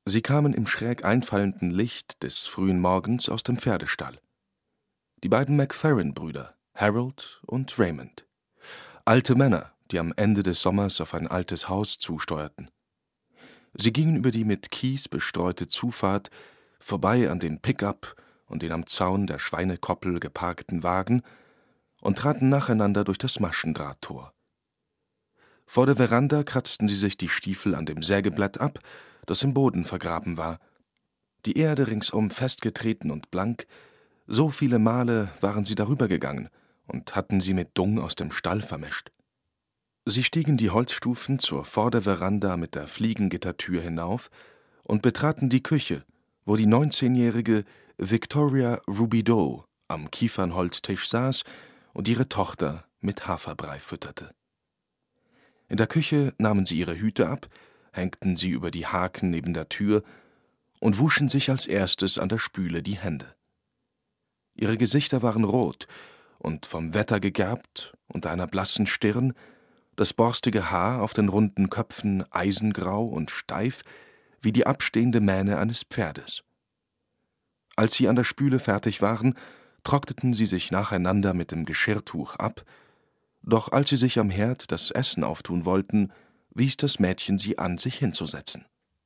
Sie kamen im schräg einfallenden Licht des frühen Morgens aus dem Pferdestall. Die beiden Macfarren-Brüder, Harold und Raymond. Alte Männer, die am Ende des Sommers auf ein altes Haus zusteuerten. Sie gingen über die mit Kies bestreute Zufahrt, vorbei an den Pick-up und den am Zaun der Schweinekoppel geparkten Wagen und traten nacheinander durch das Maschendrahttor. Vor der Veranda kratzten sie sich die Stiefel an dem Sägeblatt ab, das im Boden vergraben war. Die Erde ringsum festgetreten und blank, so viele Male waren sie darüber gegangen und hatten sie mit Dung aus dem Stall vermischt. Sie stiegen die Holzstufen zur Vorderveranda mit der Fliegengittertür hinauf und betraten die Küche, wo die 19-jährige Victoria Rubidoux am Kiefernholztisch saß und ihre Tochter mit Haferbrei fütterte. In der Küche nahmen sie ihre Hüte ab, hängten sie über die Haken neben der Tür und wuschen sich als erstes an der Spüle die Hände. Ihre Gesichter waren rot und vom Wetter gegerbt, unter einer blassen Stirn, das borstige Haar auf den runden Köpfen eisengrau und steif wie die abstehende Mähne eines Pferdes. Als sie an der Spüle fertig waren, trockneten sie sich nacheinander mit dem Geschirrtuch ab, doch als sie sich am Herd das Essen auftun wollten, wies das Mädchen sie an, sich hinzusetzen.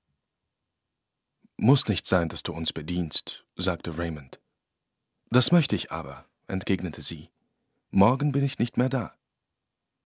»Muss nicht sein, dass du uns bedienst«, sagte Raymond. »Das möchte ich aber«, entgegnete sie. »Morgen bin ich nicht mehr da.«